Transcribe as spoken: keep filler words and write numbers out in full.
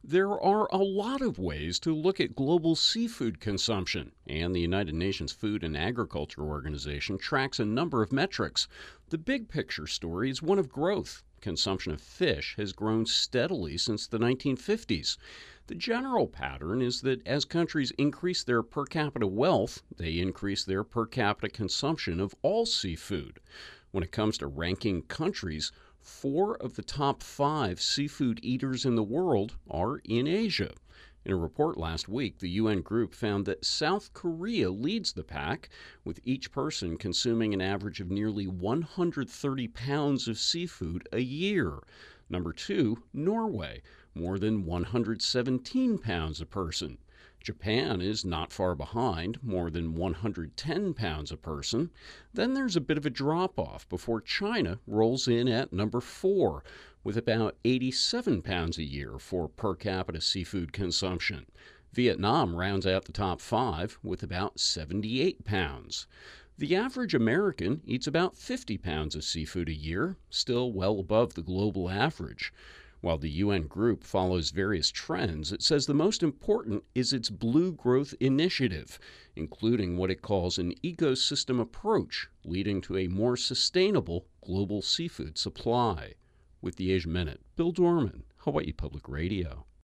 There are a lot of ways to look at global seafood consumption, and the United Nations Food and Agriculture Organization tracks a number of metrics. The big picture story is one of growth. Consumption of fish has grown steadily since the nineteen fifties. The general pattern is that as countries increase their per capita wealth, they increase their per capita consumption of all seafood. When it comes to ranking countries, four of the top five seafood eaters in the world are in Asia. In a report last week, the U N group found that South Korea leads the pack, with each person consuming an average of nearly one hundred thirty pounds of seafood a year. Number two, Norway, more than one hundred seventeen pounds a person. Japan is not far behind, more than one hundred ten pounds a person. Then there's a bit of a drop-off before China rolls in at number four, with about eighty-seven pounds a year for per capita seafood consumption. Vietnam rounds out the top five with about seventy-eight pounds. The average American eats about fifty pounds of seafood a year, still well above the global average. While the U N group follows various trends, it says the most important is its Blue Growth Initiative, including what it calls an ecosystem approach, leading to a more sustainable global seafood supply. With the Asia Minute, Bill Dorman, Hawaii Public Radio.